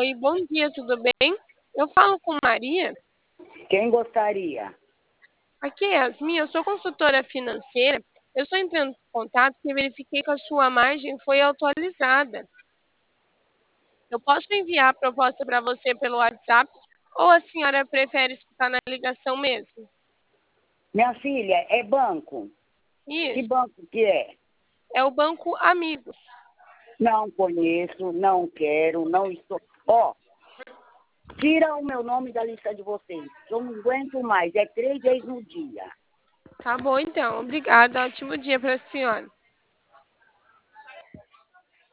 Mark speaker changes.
Speaker 1: Oi, bom dia, tudo bem? Eu falo com Maria.
Speaker 2: Quem gostaria?
Speaker 1: Aqui é Yasmin, eu sou consultora financeira. Eu estou entrando em contato porque verifiquei que a sua margem foi atualizada. Eu posso enviar a proposta para você pelo WhatsApp ou a senhora prefere escutar na ligação mesmo?
Speaker 2: Minha filha, é banco? Que
Speaker 1: Isso,
Speaker 2: banco que é?
Speaker 1: é o Banco Amigos.
Speaker 2: Não conheço, não quero, não estou. Ó, tira o meu nome da lista de vocês. Eu não aguento mais, é 3 vezes no dia.
Speaker 1: Tá bom, então. Obrigada. Ótimo dia para a senhora.